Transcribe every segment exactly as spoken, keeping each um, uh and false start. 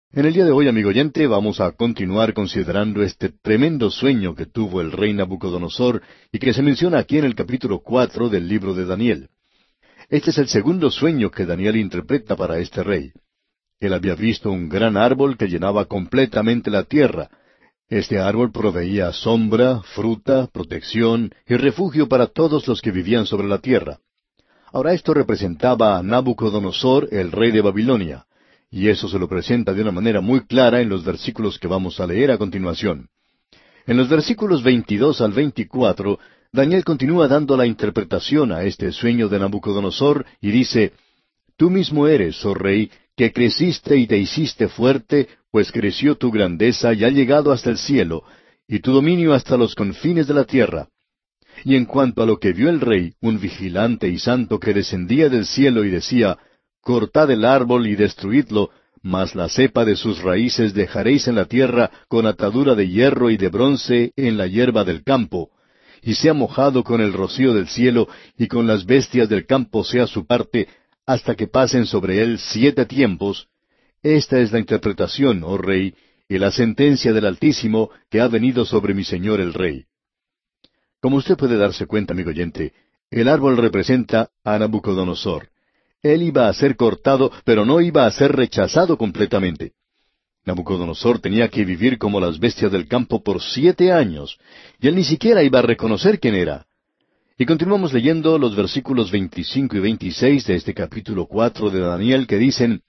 En el día de hoy, amigo oyente, vamos a continuar considerando este tremendo sueño que tuvo el rey Nabucodonosor y que se menciona aquí en el capítulo cuatro del libro de Daniel. Este es el segundo sueño que Daniel interpreta para este rey. Él había visto un gran árbol que llenaba completamente la tierra. Este árbol proveía sombra, fruta, protección y refugio para todos los que vivían sobre la tierra. Ahora esto representaba a Nabucodonosor, el rey de Babilonia. Y eso se lo presenta de una manera muy clara en los versículos que vamos a leer a continuación. En los versículos veintidós al veinticuatro, Daniel continúa dando la interpretación a este sueño de Nabucodonosor y dice, Tú mismo eres, oh rey, que creciste y te hiciste fuerte, pues creció tu grandeza y ha llegado hasta el cielo, y tu dominio hasta los confines de la tierra. Y en cuanto a lo que vio el rey, un vigilante y santo que descendía del cielo y decía, Cortad el árbol y destruidlo, mas la cepa de sus raíces dejaréis en la tierra con atadura de hierro y de bronce en la hierba del campo, y sea mojado con el rocío del cielo, y con las bestias del campo sea su parte, hasta que pasen sobre él siete tiempos. Esta es la interpretación, oh rey, y la sentencia del Altísimo que ha venido sobre mi señor el rey. Como usted puede darse cuenta, amigo oyente, el árbol representa a Nabucodonosor. Él iba a ser cortado, pero no iba a ser rechazado completamente. Nabucodonosor tenía que vivir como las bestias del campo por siete años, y él ni siquiera iba a reconocer quién era. Y continuamos leyendo los versículos veinticinco y veintiséis de este capítulo cuatro de Daniel que dicen,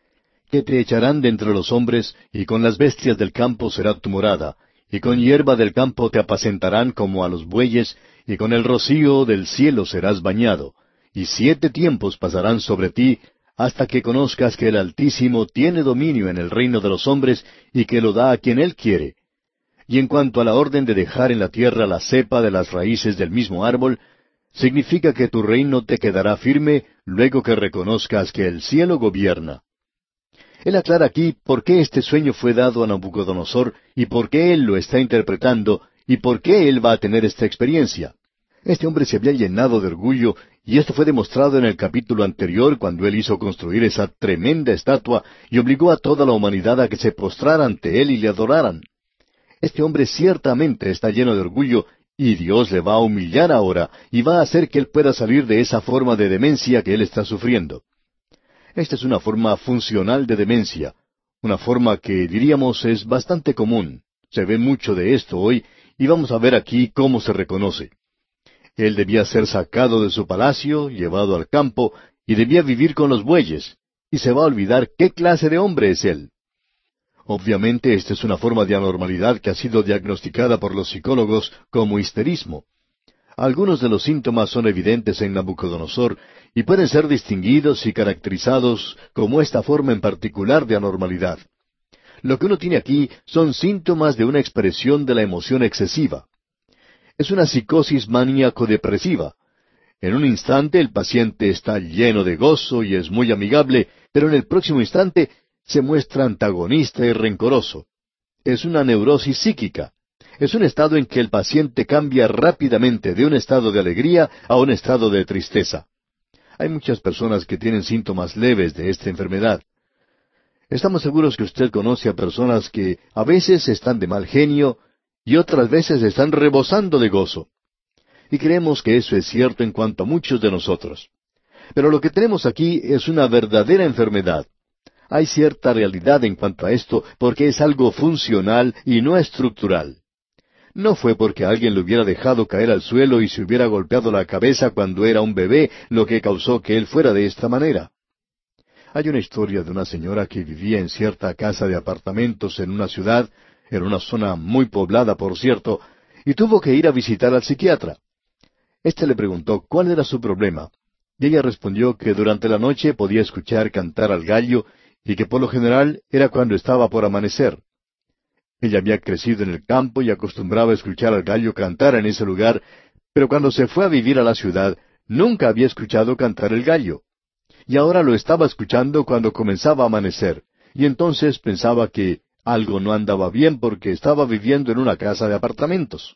Que te echarán de entre los hombres, y con las bestias del campo será tu morada, y con hierba del campo te apacentarán como a los bueyes, y con el rocío del cielo serás bañado. Y siete tiempos pasarán sobre ti, hasta que conozcas que el Altísimo tiene dominio en el reino de los hombres, y que lo da a quien Él quiere. Y en cuanto a la orden de dejar en la tierra la cepa de las raíces del mismo árbol, significa que tu reino te quedará firme luego que reconozcas que el cielo gobierna. Él aclara aquí por qué este sueño fue dado a Nabucodonosor, y por qué él lo está interpretando, y por qué él va a tener esta experiencia. Este hombre se había llenado de orgullo, y esto fue demostrado en el capítulo anterior cuando él hizo construir esa tremenda estatua y obligó a toda la humanidad a que se postrara ante él y le adoraran. Este hombre ciertamente está lleno de orgullo, y Dios le va a humillar ahora, y va a hacer que él pueda salir de esa forma de demencia que él está sufriendo. Esta es una forma funcional de demencia, una forma que diríamos es bastante común. Se ve mucho de esto hoy, y vamos a ver aquí cómo se reconoce. Él debía ser sacado de su palacio, llevado al campo, y debía vivir con los bueyes, y se va a olvidar qué clase de hombre es él. Obviamente esta es una forma de anormalidad que ha sido diagnosticada por los psicólogos como histerismo. Algunos de los síntomas son evidentes en Nabucodonosor y pueden ser distinguidos y caracterizados como esta forma en particular de anormalidad. Lo que uno tiene aquí son síntomas de una expresión de la emoción excesiva. Es una psicosis maníaco-depresiva. En un instante el paciente está lleno de gozo y es muy amigable, pero en el próximo instante se muestra antagonista y rencoroso. Es una neurosis psíquica. Es un estado en que el paciente cambia rápidamente de un estado de alegría a un estado de tristeza. Hay muchas personas que tienen síntomas leves de esta enfermedad. Estamos seguros que usted conoce a personas que a veces están de mal genio y otras veces están rebosando de gozo. Y creemos que eso es cierto en cuanto a muchos de nosotros. Pero lo que tenemos aquí es una verdadera enfermedad. Hay cierta realidad en cuanto a esto porque es algo funcional y no estructural. No fue porque alguien lo hubiera dejado caer al suelo y se hubiera golpeado la cabeza cuando era un bebé lo que causó que él fuera de esta manera. Hay una historia de una señora que vivía en cierta casa de apartamentos en una ciudad, en una zona muy poblada, por cierto, y tuvo que ir a visitar al psiquiatra. Este le preguntó cuál era su problema, y ella respondió que durante la noche podía escuchar cantar al gallo y que por lo general era cuando estaba por amanecer. Ella había crecido en el campo y acostumbraba a escuchar al gallo cantar en ese lugar, pero cuando se fue a vivir a la ciudad, nunca había escuchado cantar el gallo. Y ahora lo estaba escuchando cuando comenzaba a amanecer, y entonces pensaba que algo no andaba bien porque estaba viviendo en una casa de apartamentos.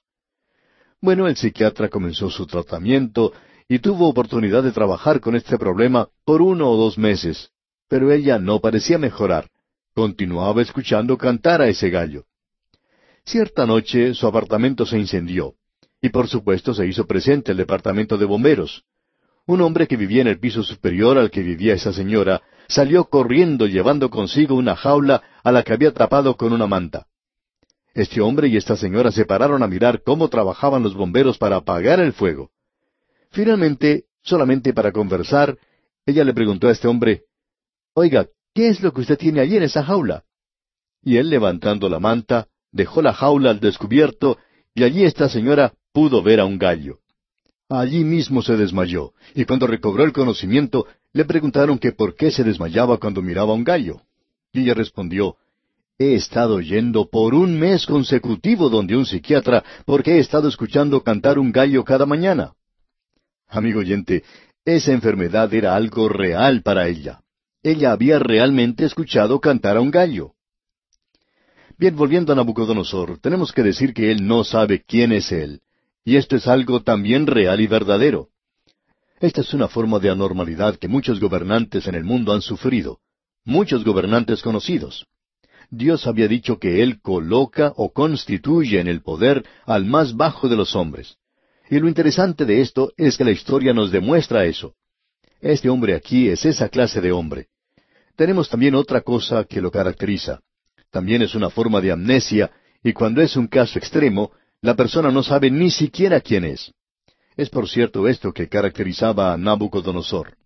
Bueno, el psiquiatra comenzó su tratamiento y tuvo oportunidad de trabajar con este problema por uno o dos meses, pero ella no parecía mejorar. continuaba escuchando cantar a ese gallo. Cierta noche su apartamento se incendió, y por supuesto se hizo presente el departamento de bomberos. Un hombre que vivía en el piso superior al que vivía esa señora salió corriendo llevando consigo una jaula a la que había atrapado con una manta. Este hombre y esta señora se pararon a mirar cómo trabajaban los bomberos para apagar el fuego. Finalmente, solamente para conversar, ella le preguntó a este hombre, «Oiga, ¿qué es lo que usted tiene allí en esa jaula?» Y él, levantando la manta, dejó la jaula al descubierto, y allí esta señora pudo ver a un gallo. Allí mismo se desmayó, y cuando recobró el conocimiento, le preguntaron que por qué se desmayaba cuando miraba a un gallo. Y ella respondió, «He estado yendo por un mes consecutivo donde un psiquiatra, porque he estado escuchando cantar un gallo cada mañana». Amigo oyente, esa enfermedad era algo real para ella. Ella había realmente escuchado cantar a un gallo. Bien, volviendo a Nabucodonosor, tenemos que decir que él no sabe quién es él, y esto es algo también real y verdadero. Esta es una forma de anormalidad que muchos gobernantes en el mundo han sufrido, muchos gobernantes conocidos. Dios había dicho que Él coloca o constituye en el poder al más bajo de los hombres. Y lo interesante de esto es que la historia nos demuestra eso. Este hombre aquí es esa clase de hombre. Tenemos también otra cosa que lo caracteriza. También es una forma de amnesia, y cuando es un caso extremo, la persona no sabe ni siquiera quién es. Es por cierto esto que caracterizaba a Nabucodonosor.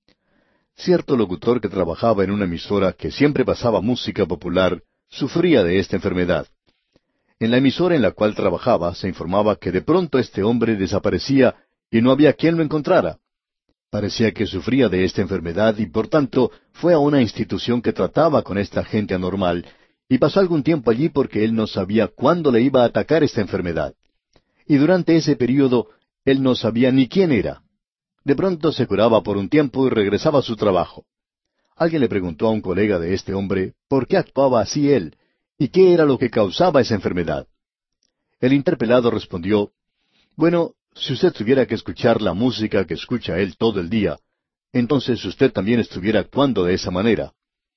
Cierto locutor que trabajaba en una emisora que siempre pasaba música popular, sufría de esta enfermedad. En la emisora en la cual trabajaba se informaba que de pronto este hombre desaparecía y no había quien lo encontrara. Parecía que sufría de esta enfermedad y por tanto fue a una institución que trataba con esta gente anormal, y pasó algún tiempo allí porque él no sabía cuándo le iba a atacar esta enfermedad. Y durante ese período él no sabía ni quién era. De pronto se curaba por un tiempo y regresaba a su trabajo. Alguien le preguntó a un colega de este hombre por qué actuaba así él, y qué era lo que causaba esa enfermedad. El interpelado respondió, «Bueno, si usted tuviera que escuchar la música que escucha él todo el día, entonces usted también estuviera actuando de esa manera».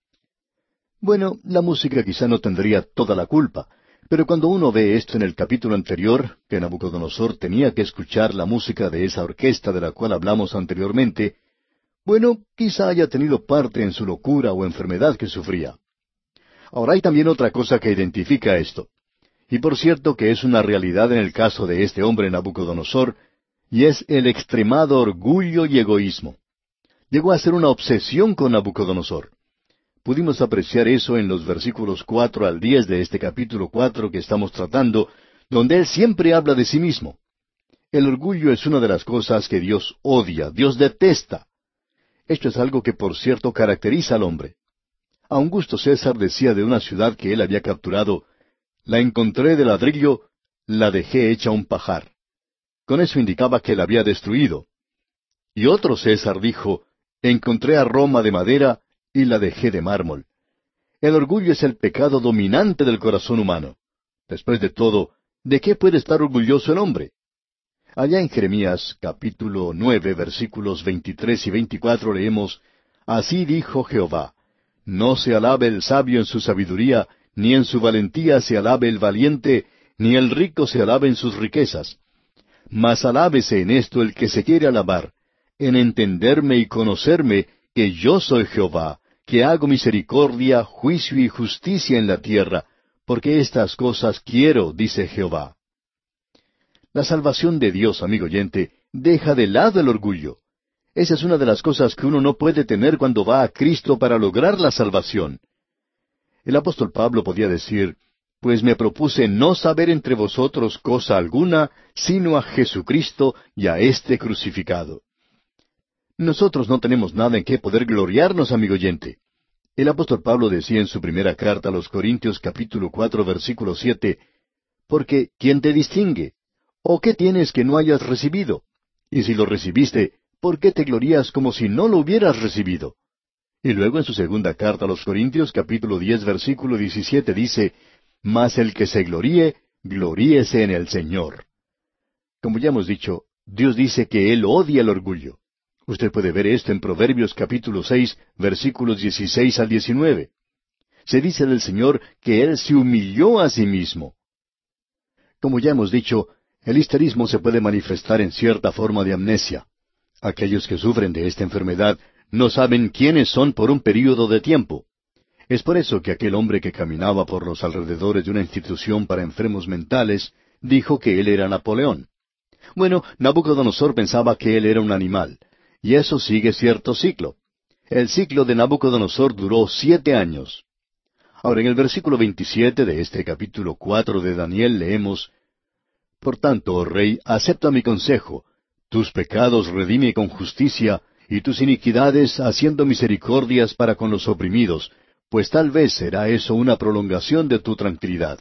Bueno, la música quizá no tendría toda la culpa, pero cuando uno ve esto en el capítulo anterior, que Nabucodonosor tenía que escuchar la música de esa orquesta de la cual hablamos anteriormente, bueno, quizá haya tenido parte en su locura o enfermedad que sufría. Ahora hay también otra cosa que identifica esto, y por cierto que es una realidad en el caso de este hombre Nabucodonosor, y es el extremado orgullo y egoísmo. Llegó a ser una obsesión con Nabucodonosor. Pudimos apreciar eso en los versículos cuatro al diez de este capítulo cuatro que estamos tratando, donde él siempre habla de sí mismo. El orgullo es una de las cosas que Dios odia, Dios detesta. Esto es algo que por cierto caracteriza al hombre. Augusto César decía de una ciudad que él había capturado, «La encontré de ladrillo, la dejé hecha un pajar». Con eso indicaba que la había destruido. Y otro César dijo, «Encontré a Roma de madera, y la dejé de mármol». El orgullo es el pecado dominante del corazón humano. Después de todo, ¿de qué puede estar orgulloso el hombre? Allá en Jeremías capítulo nueve, versículos veintitrés y veinticuatro leemos, «Así dijo Jehová, no se alabe el sabio en su sabiduría, ni en su valentía se alabe el valiente, ni el rico se alabe en sus riquezas. Mas alábese en esto el que se quiere alabar, en entenderme y conocerme, que yo soy Jehová, que hago misericordia, juicio y justicia en la tierra, porque estas cosas quiero, dice Jehová». La salvación de Dios, amigo oyente, deja de lado el orgullo. Esa es una de las cosas que uno no puede tener cuando va a Cristo para lograr la salvación. El apóstol Pablo podía decir, «Pues me propuse no saber entre vosotros cosa alguna, sino a Jesucristo y a éste crucificado». Nosotros no tenemos nada en qué poder gloriarnos, amigo oyente. El apóstol Pablo decía en su primera carta a los Corintios capítulo cuatro versículo siete, «Porque ¿quién te distingue? ¿O qué tienes que no hayas recibido? Y si lo recibiste, ¿por qué te glorías como si no lo hubieras recibido?» Y luego en su segunda carta a los Corintios capítulo diez versículo diecisiete dice, «Mas el que se gloríe, gloríese en el Señor». Como ya hemos dicho, Dios dice que Él odia el orgullo. Usted puede ver esto en Proverbios capítulo seis, versículos dieciséis al diecinueve. Se dice del Señor que Él se humilló a sí mismo. Como ya hemos dicho, el histerismo se puede manifestar en cierta forma de amnesia. Aquellos que sufren de esta enfermedad no saben quiénes son por un período de tiempo. Es por eso que aquel hombre que caminaba por los alrededores de una institución para enfermos mentales dijo que él era Napoleón. Bueno, Nabucodonosor pensaba que él era un animal, y eso sigue cierto ciclo. El ciclo de Nabucodonosor duró siete años. Ahora, en el versículo veintisiete de este capítulo cuatro de Daniel leemos: Por tanto, oh rey, acepta mi consejo, tus pecados redime con justicia, y tus iniquidades haciendo misericordias para con los oprimidos, pues tal vez será eso una prolongación de tu tranquilidad.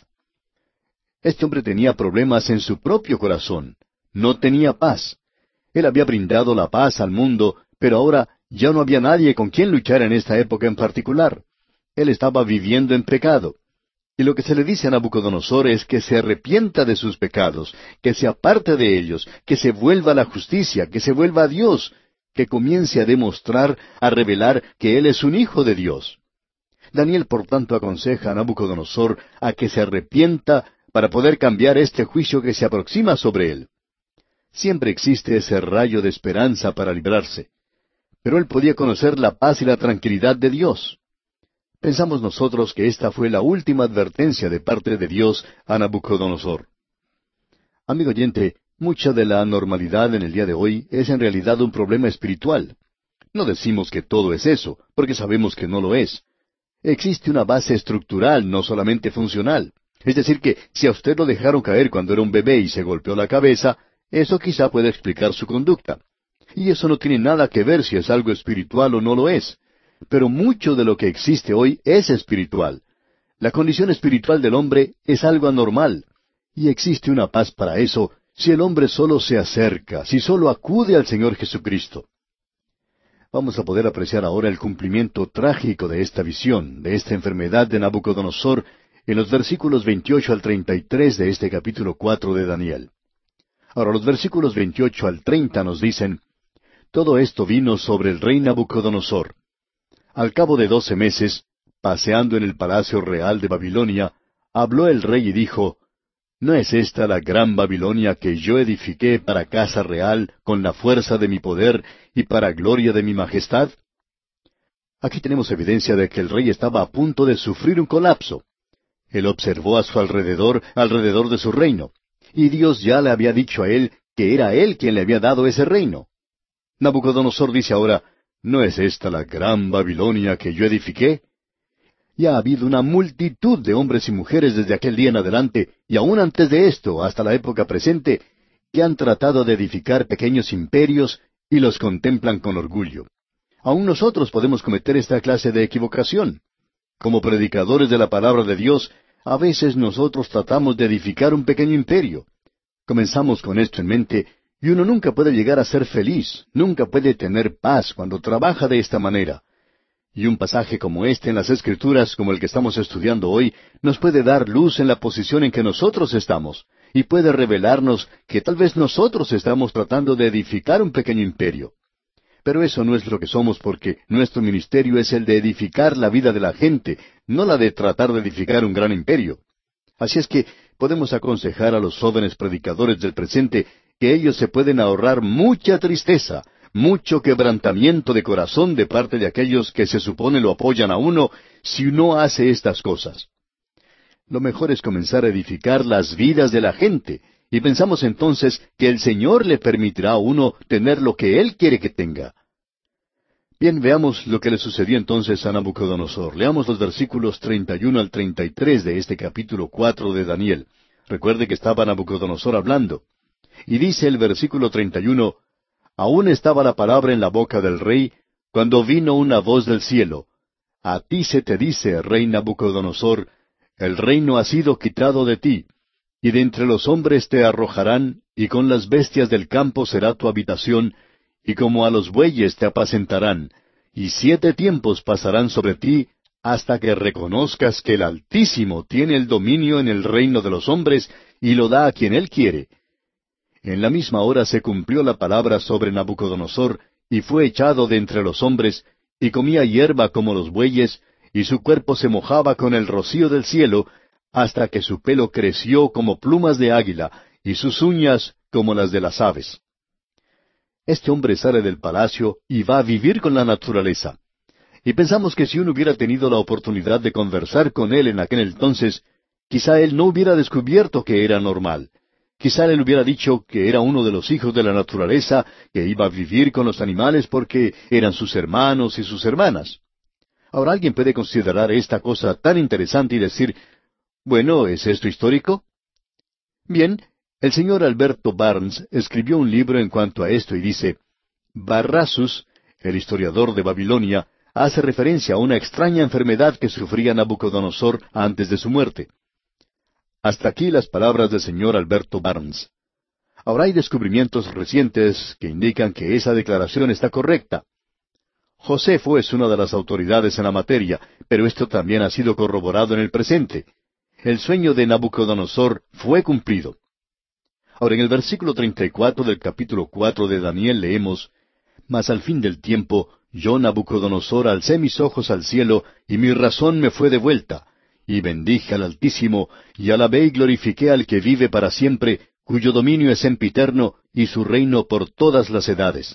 Este hombre tenía problemas en su propio corazón. No tenía paz. Él había brindado la paz al mundo, pero ahora ya no había nadie con quien luchar en esta época en particular. Él estaba viviendo en pecado. Y lo que se le dice a Nabucodonosor es que se arrepienta de sus pecados, que se aparte de ellos, que se vuelva a la justicia, que se vuelva a Dios, que comience a demostrar, a revelar que Él es un hijo de Dios. Daniel, por tanto, aconseja a Nabucodonosor a que se arrepienta para poder cambiar este juicio que se aproxima sobre él. Siempre existe ese rayo de esperanza para librarse. Pero él podía conocer la paz y la tranquilidad de Dios. Pensamos nosotros que esta fue la última advertencia de parte de Dios a Nabucodonosor. Amigo oyente, mucha de la anormalidad en el día de hoy es en realidad un problema espiritual. No decimos que todo es eso, porque sabemos que no lo es. Existe una base estructural, no solamente funcional. Es decir, que si a usted lo dejaron caer cuando era un bebé y se golpeó la cabeza, eso quizá puede explicar su conducta. Y eso no tiene nada que ver si es algo espiritual o no lo es. Pero mucho de lo que existe hoy es espiritual. La condición espiritual del hombre es algo anormal. Y existe una paz para eso si el hombre solo se acerca, si solo acude al Señor Jesucristo. Vamos a poder apreciar ahora el cumplimiento trágico de esta visión, de esta enfermedad de Nabucodonosor, en los versículos veintiocho al treinta y tres de este capítulo cuatro de Daniel. Ahora, los versículos veintiocho al treinta nos dicen: Todo esto vino sobre el rey Nabucodonosor. Al cabo de doce meses, paseando en el palacio real de Babilonia, habló el rey y dijo: ¿No es esta la gran Babilonia que yo edifiqué para casa real con la fuerza de mi poder y para gloria de mi majestad? Aquí tenemos evidencia de que el rey estaba a punto de sufrir un colapso. Él observó a su alrededor, alrededor de su reino, y Dios ya le había dicho a él que era él quien le había dado ese reino. Nabucodonosor dice ahora: ¿No es esta la gran Babilonia que yo edifiqué? Y ha habido una multitud de hombres y mujeres desde aquel día en adelante, y aún antes de esto, hasta la época presente, que han tratado de edificar pequeños imperios y los contemplan con orgullo. Aún nosotros podemos cometer esta clase de equivocación. Como predicadores de la palabra de Dios, a veces nosotros tratamos de edificar un pequeño imperio. Comenzamos con esto en mente, y uno nunca puede llegar a ser feliz, nunca puede tener paz cuando trabaja de esta manera. Y un pasaje como este en las Escrituras, como el que estamos estudiando hoy, nos puede dar luz en la posición en que nosotros estamos, y puede revelarnos que tal vez nosotros estamos tratando de edificar un pequeño imperio. Pero eso no es lo que somos, porque nuestro ministerio es el de edificar la vida de la gente, no la de tratar de edificar un gran imperio. Así es que podemos aconsejar a los jóvenes predicadores del presente que ellos se pueden ahorrar mucha tristeza, mucho quebrantamiento de corazón de parte de aquellos que se supone lo apoyan a uno si uno hace estas cosas. Lo mejor es comenzar a edificar las vidas de la gente, y pensamos entonces que el Señor le permitirá a uno tener lo que Él quiere que tenga. Bien, veamos lo que le sucedió entonces a Nabucodonosor. Leamos los versículos treinta y uno al treinta y tres de este capítulo cuatro de Daniel. Recuerde que estaba Nabucodonosor hablando. Y dice el versículo treinta y uno: Aún estaba la palabra en la boca del rey, cuando vino una voz del cielo: A ti se te dice, rey Nabucodonosor, el reino ha sido quitado de ti, y de entre los hombres te arrojarán, y con las bestias del campo será tu habitación, y como a los bueyes te apacentarán, y siete tiempos pasarán sobre ti, hasta que reconozcas que el Altísimo tiene el dominio en el reino de los hombres, y lo da a quien Él quiere. En la misma hora se cumplió la palabra sobre Nabucodonosor, y fue echado de entre los hombres, y comía hierba como los bueyes, y su cuerpo se mojaba con el rocío del cielo, hasta que su pelo creció como plumas de águila, y sus uñas como las de las aves. Este hombre sale del palacio y va a vivir con la naturaleza. Y pensamos que si uno hubiera tenido la oportunidad de conversar con él en aquel entonces, quizá él no hubiera descubierto que era normal. Quizá él hubiera dicho que era uno de los hijos de la naturaleza, que iba a vivir con los animales porque eran sus hermanos y sus hermanas. Ahora alguien puede considerar esta cosa tan interesante y decir, bueno, ¿es esto histórico? Bien, el señor Alberto Barnes escribió un libro en cuanto a esto y dice, Barrasus, el historiador de Babilonia, hace referencia a una extraña enfermedad que sufría Nabucodonosor antes de su muerte. Hasta aquí las palabras del señor Alberto Barnes. Ahora hay descubrimientos recientes que indican que esa declaración está correcta. Josefo es una de las autoridades en la materia, pero esto también ha sido corroborado en el presente. El sueño de Nabucodonosor fue cumplido. Ahora en el versículo treinta y cuatro del capítulo cuatro de Daniel leemos, Mas al fin del tiempo, yo Nabucodonosor alcé mis ojos al cielo, y mi razón me fue devuelta, y bendije al Altísimo, y alabé y glorifiqué al que vive para siempre, cuyo dominio es sempiterno, y su reino por todas las edades.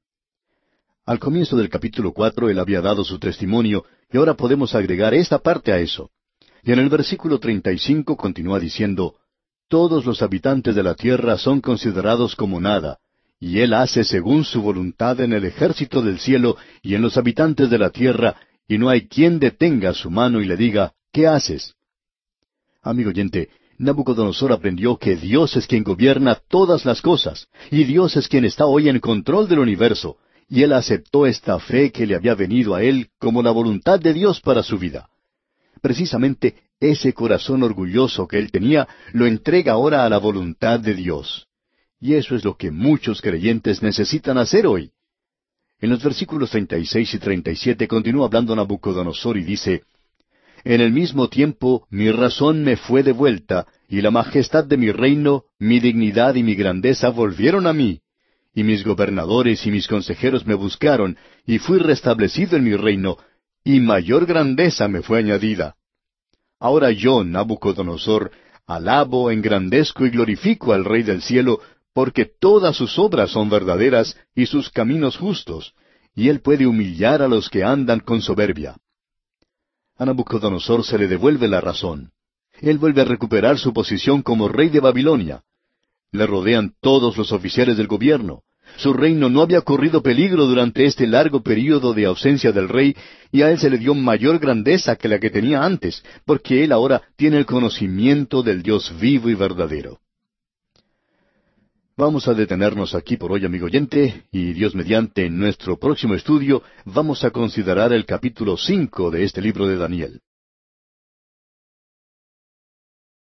Al comienzo del capítulo cuatro él había dado su testimonio, y ahora podemos agregar esta parte a eso. Y en el versículo treinta y cinco continúa diciendo, Todos los habitantes de la tierra son considerados como nada, y él hace según su voluntad en el ejército del cielo y en los habitantes de la tierra, y no hay quien detenga su mano y le diga, ¿qué haces? Amigo oyente, Nabucodonosor aprendió que Dios es quien gobierna todas las cosas, y Dios es quien está hoy en control del universo, y él aceptó esta fe que le había venido a él como la voluntad de Dios para su vida. Precisamente ese corazón orgulloso que él tenía lo entrega ahora a la voluntad de Dios. Y eso es lo que muchos creyentes necesitan hacer hoy. En los versículos treinta y seis y treinta y siete continúa hablando Nabucodonosor y dice, En el mismo tiempo mi razón me fue devuelta, y la majestad de mi reino, mi dignidad y mi grandeza volvieron a mí. Y mis gobernadores y mis consejeros me buscaron, y fui restablecido en mi reino, y mayor grandeza me fue añadida. Ahora yo, Nabucodonosor, alabo, engrandezco y glorifico al Rey del cielo, porque todas sus obras son verdaderas y sus caminos justos, y él puede humillar a los que andan con soberbia. A Nabucodonosor se le devuelve la razón. Él vuelve a recuperar su posición como rey de Babilonia. Le rodean todos los oficiales del gobierno. Su reino no había corrido peligro durante este largo período de ausencia del rey, y a él se le dio mayor grandeza que la que tenía antes, porque él ahora tiene el conocimiento del Dios vivo y verdadero. Vamos a detenernos aquí por hoy, amigo oyente, y Dios mediante, en nuestro próximo estudio, vamos a considerar el capítulo cinco de este libro de Daniel.